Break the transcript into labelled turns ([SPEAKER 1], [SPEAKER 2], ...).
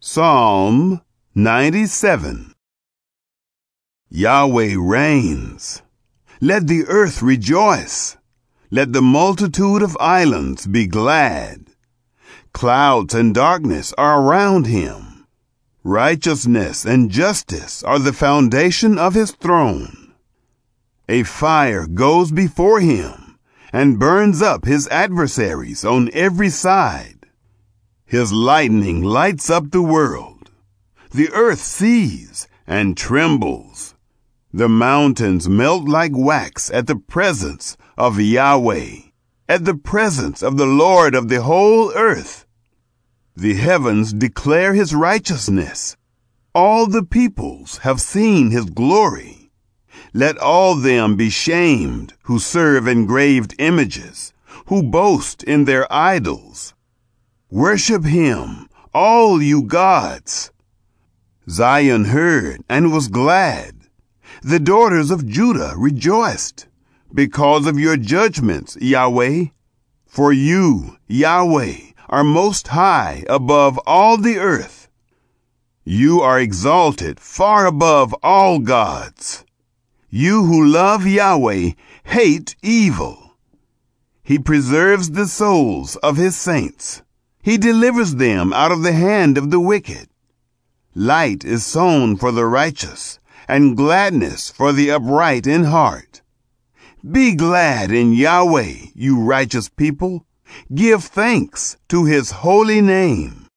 [SPEAKER 1] Psalm 97. Yahweh reigns. Let the earth rejoice. Let the multitude of islands be glad. Clouds and darkness are around him. Righteousness and justice are the foundation of his throne. A fire goes before him and burns up his adversaries on every side. His lightning lights up the world. The earth sees and trembles. The mountains melt like wax at the presence of Yahweh, at the presence of the Lord of the whole earth. The heavens declare his righteousness. All the peoples have seen his glory. Let all them be shamed who serve engraved images, who boast in their idols. Worship him, all you gods. Zion heard and was glad. The daughters of Judah rejoiced because of your judgments, Yahweh. For you, Yahweh, are most high above all the earth. You are exalted far above all gods. You who love Yahweh hate evil. He preserves the souls of his saints. He delivers them out of the hand of the wicked. Light is sown for the righteous, and gladness for the upright in heart. Be glad in Yahweh, you righteous people. Give thanks to his holy name.